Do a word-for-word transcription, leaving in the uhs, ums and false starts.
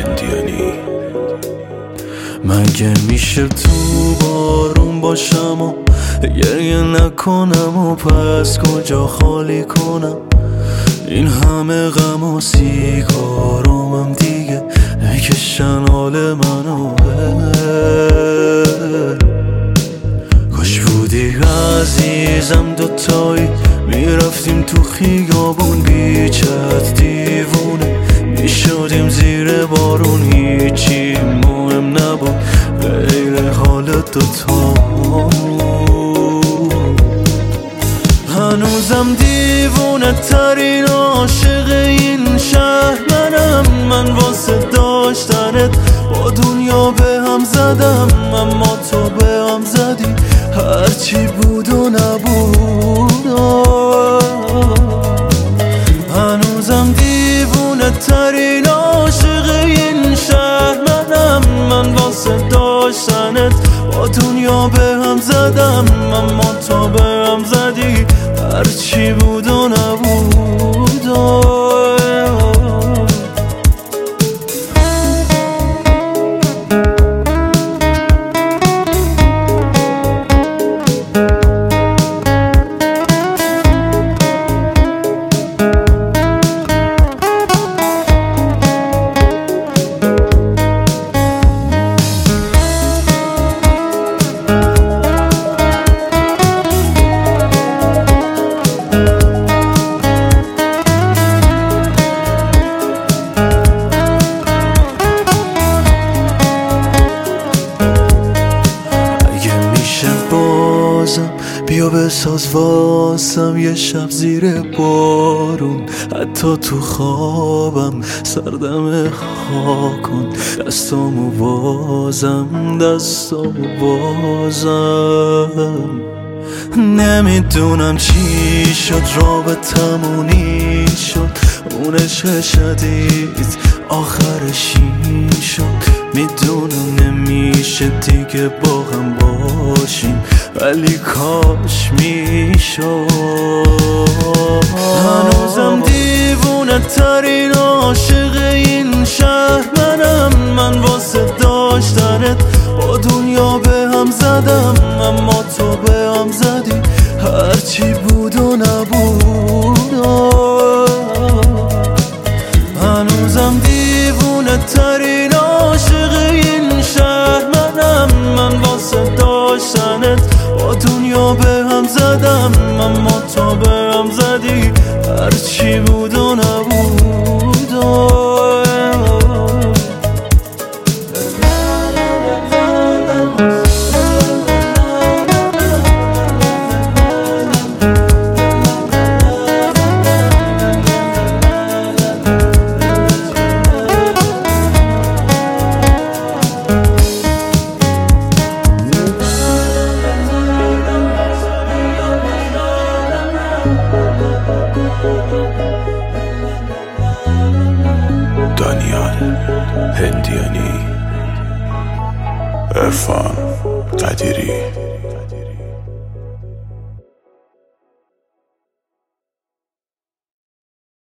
هندیانی. مگه میشه تو بارون باشم و گریه نکنم و پس کجا خالی کنم؟ این همه غم و سیگارامم دیگه نکشن حال منو. کاش بودی عزیزم دوتایی میرفتیم تو خیابون بیچت دیوونه میشدیم زیر بارون هیچی مهم نبود غیر حال دوتامون. هنوزم دیوونه ترین عاشق این شهر منم. من واسه داشتنت با دنیا به هم زدم اما تو به هم زدی هرچی بود و نبود. هنوزم دیوونه ترین عاشق این شهر منم. من واسه داشتنت با دنیا به هم زدم اما تو به هم زدی هرچی بود و نبود. بیا بساز واسم یه شب زیر بارون حتی تو خوابم سردم خاک کن. دستامو بازم دستامو بازم نمیدونم چی شد رابطمونی شد اون عشق شدید آخرش این شد. میدونم نمیشه دیگه با هم باشیم ولی کاش میشد. هنوزم دیوونه ترین عاشق این شهر منم. من واسه داشتنت با دنیا به هم زدم اما تو به هم زدی هرچی بود و نبود. هنوزم دیوونه ترین عاشق این شهر منم. من واسه داشتنت با دنیا به هم زدم اما تو به هم زدی هرچی بود و نبود. دانیال هندیانی، عرفان قدیری.